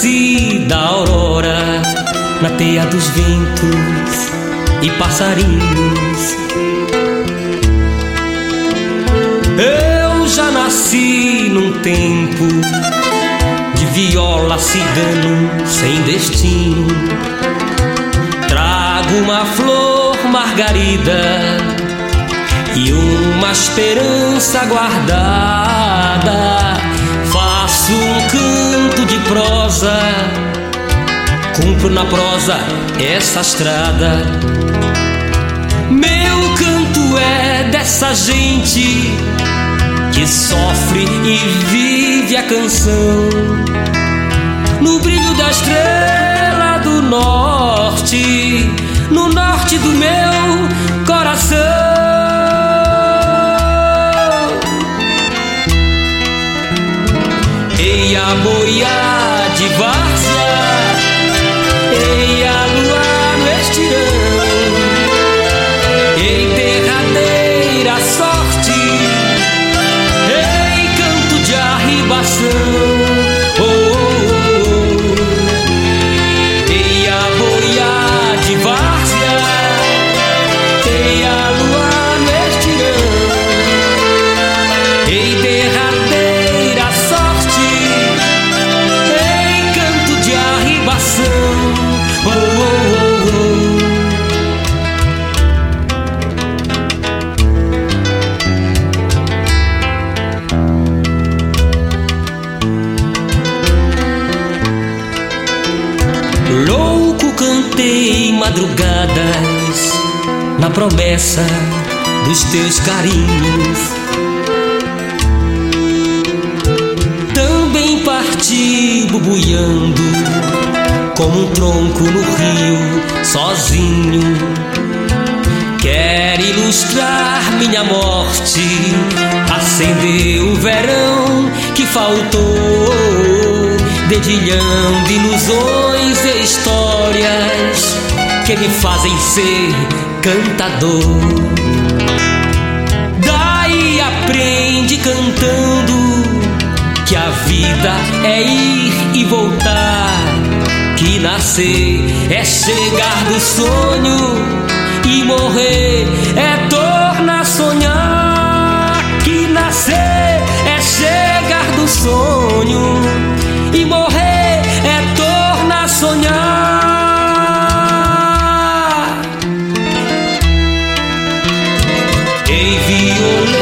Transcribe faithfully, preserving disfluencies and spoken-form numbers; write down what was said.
nasci da aurora, na teia dos ventos e passarinhos. Eu já nasci num tempo de viola cigano sem destino. Trago uma flor margarida e uma esperança guardada. Faço um canto de prosa, cumpro na prosa essa estrada. Meu canto é dessa gente que sofre e vive a canção. No brilho da estrela do norte, no norte do meu coração. Ei, a boia de várzea, ei, a lua no estirão, ei, derradeira sorte, ei, canto de arribação. Oh, oh, oh. Ei, a boia de várzea, ei, a lua no estirão, ei, derradeira sorte, ei, canto de arribação. Oh, oh, oh, oh. Louco cantei madrugadas na promessa dos teus carinhos. Também parti bubuiando como um tronco no rio sozinho. Quer ilustrar minha morte, acender o verão que faltou, dedilhando ilusões e histórias que me fazem ser cantador. Daí aprende cantando que a vida é ir e voltar, que nascer é chegar do sonho e morrer é tornar a sonhar. Que nascer é chegar do sonho e morrer é tornar a sonhar. Ei, violeiro,